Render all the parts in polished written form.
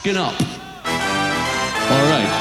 skin up. All right.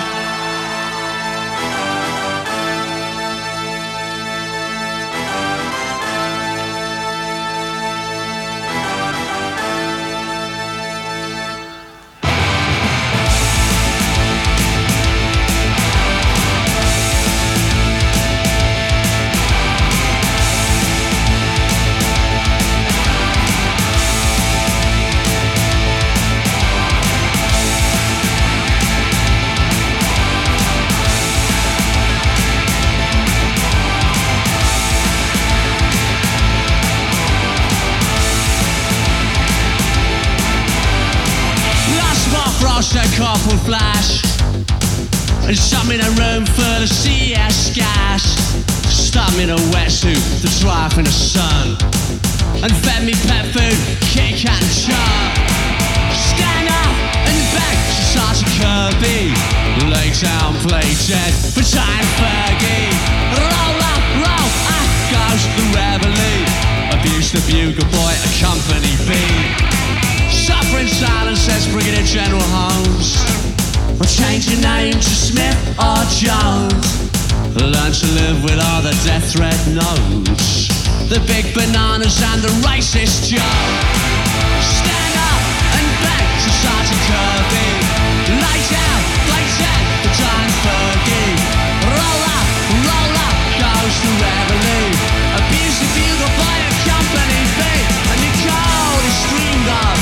A couple flash and shut me in a room full of CS gas. Stuck me in a wetsuit to dry off in the sun and fed me pet food, Kit Kat and chub. Stand up in the bed, she starts a Kirby. Lay down, play dead for giant Fergie. Roll up, roll up goes the reveille. Abuse the bugle boy, a company B. Suffering silence, says Brigadier General Holmes. Or change your name to Smith or Jones. Learn to live with all the death threat notes, the big bananas and the racist Joe. Stand up and beg to Sergeant Kirby. Light out, the giant Fergie. Roll up, goes the reveille. Abuse the bugle by a company B. And the cold is streamed up.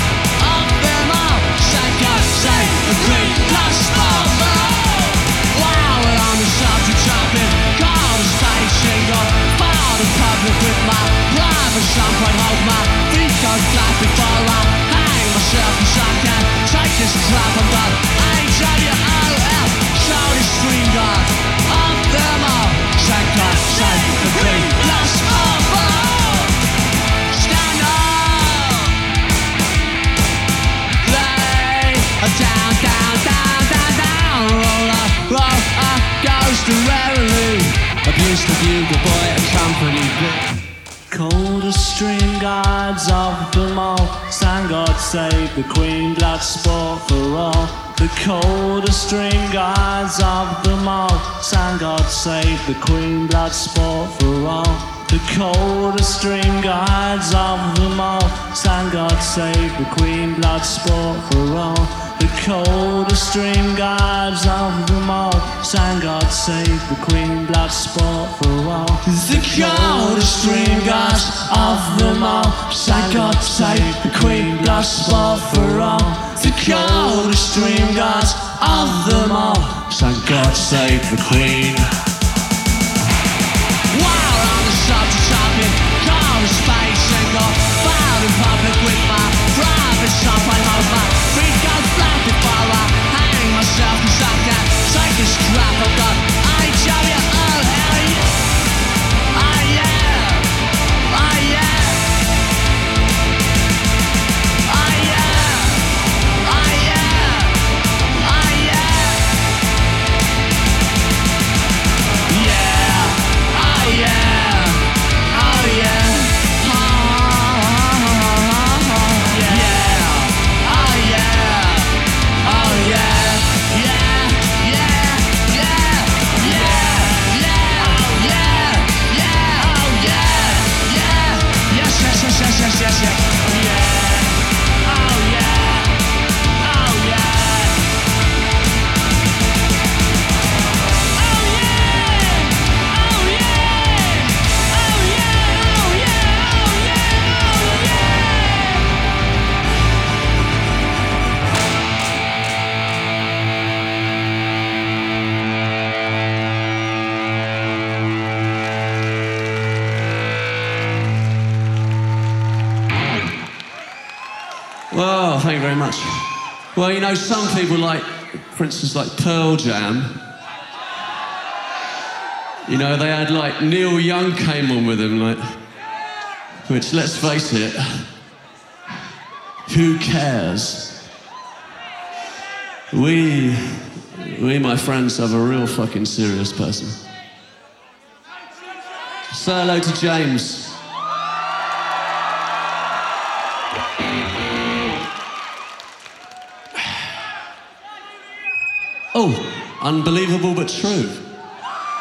Save the Queen, gospel, wow, and I'm the subject jumping, God is facing up, fire the public with my private champagne, hold my feet go flat before I hang myself as I can, take this crap and but A-W-O-L, show the stream guard, of them all, thank God, save the Queen, gospel, stand up. Down, roll up, goes the reveille. Abuse the bugle boy, accompany the coldest string guards of them all. Stand God save the Queen, blood sport for all. The coldest string guards of them all. Stand God save the Queen, blood sport for all. The coldest string guards of them all. Stand God save the Queen, blood sport for all. The coldest string guards of them all. Stand God save the Queen, blood sport for all. The coldest string guards of them all. Stand God save the Queen, blood sport for all. The coldest string guards of them all. Stand God save the Queen. Subject chopping, cold space and got filed in public with my private champagne, hold my feet go flat before I hang myself cause I can't take this crap I've got A-W-O-L-E. Oh yeah, oh yeah, oh yeah, oh yeah, oh yeah, yeah, oh yeah. Well, thank you very much. Well, you know, some people like, for instance, like Pearl Jam. You know, they had like Neil Young came on with them, like, which, let's face it, who cares? We, my friends, have a real fucking serious person. Say hello to James. Oh, unbelievable but true.